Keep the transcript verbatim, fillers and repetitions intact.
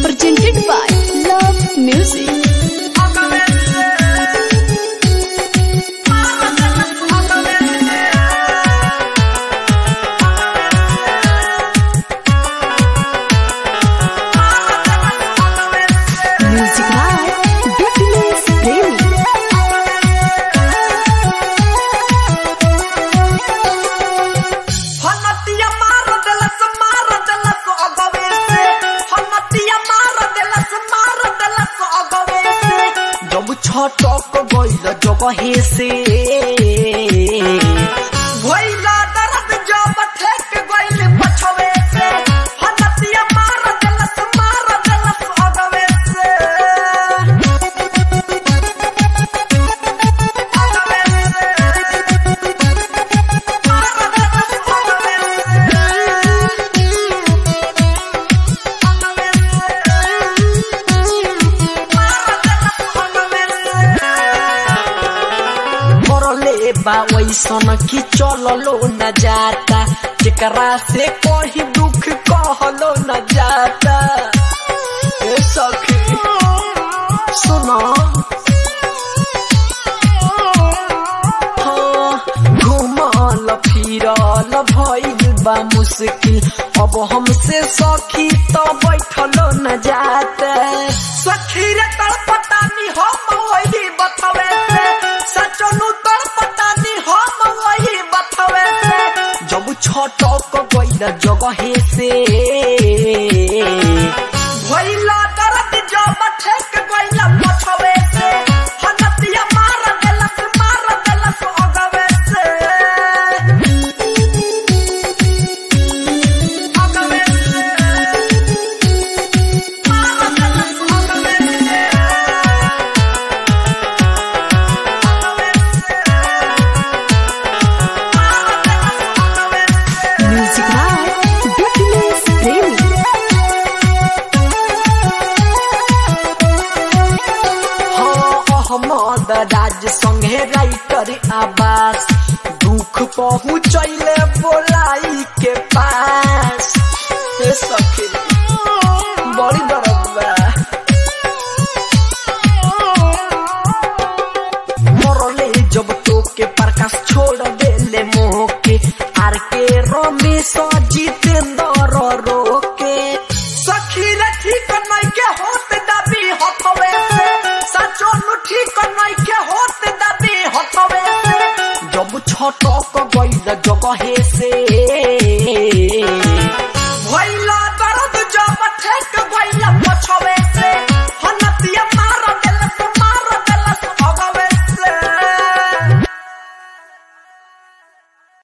presented by Love Music. छटक गइल जगहे से भइला दर्द जब ठेक गइल पछवे से हनतिया मार देलस मार देलस अगवे से अगवे बा वैसन की चललो न जाता जेकरा से कोई दुख कहलो न जाता। ए सखी सुनो हाँ घुमल फिरल भइल बा मुश्किल अब हमसे सखी तो बैठलो न जाता। सखी रे तड़पटानी हम वही बतवे से सचनु छटक गइल जगहे से भइला दर्द जब ठेक गइल पछवे से हनतिया मार देलस मार देलस अगवे से अगवे से मार देलस अगवे से राज संगे राइटर आवास दुख पहुँचैले